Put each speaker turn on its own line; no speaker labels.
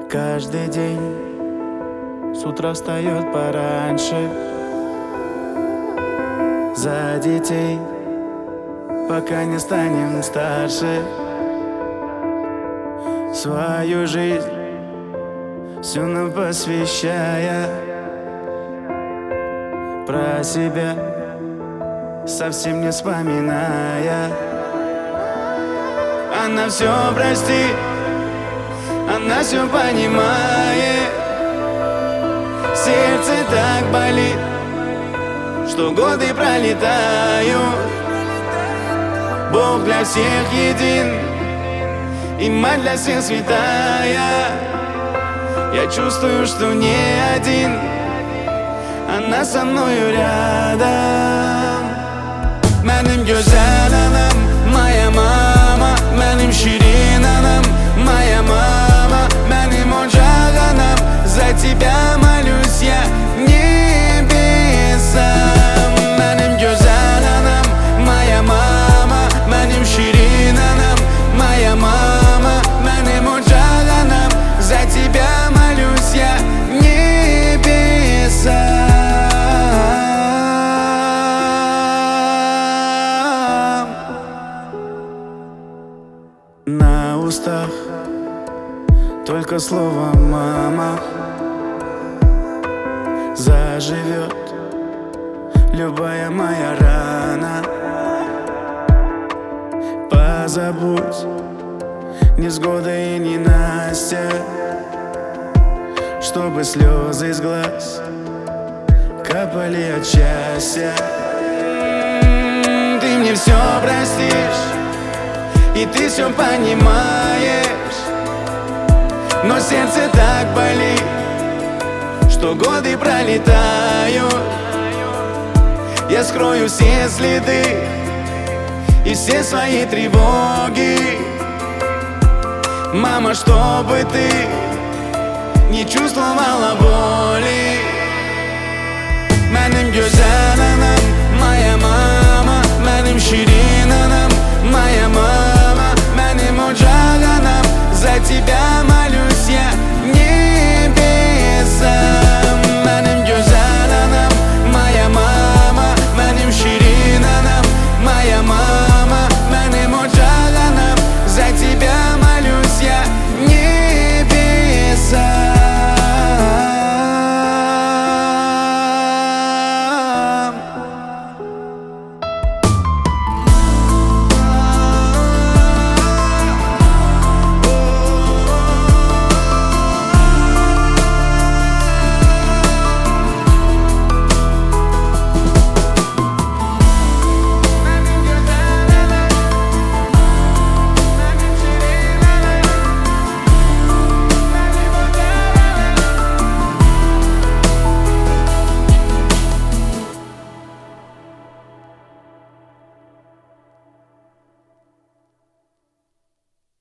Каждый день с утра встает пораньше за детей, пока не станем старше. Свою жизнь всю нам посвящая, про себя совсем не вспоминая. Она все простит, она все понимает. Сердце так болит, что годы пролетают. Бог для всех един, и мать для всех святая. Я чувствую, что не один, она со мною рядом. Benim güzel anam, моя мама, benim şirin anam, моя мама, benim ocak anam. За тебя молюсь я небесам. Benim güzel anam, моя мама, benim şirin anam, моя мама, benim ocak anam. За тебя молюсь я небесам. На устах только слово «мама». Заживет любая моя рана. Позабудь невзгоды и ненастья, чтобы слезы из глаз капали от счастья. Ты мне все простишь, и ты все понимаешь, но сердце так болит, что годы пролетают. Я скрою все следы и все свои тревоги, мама, чтобы ты не чувствовала боли. Benim güzel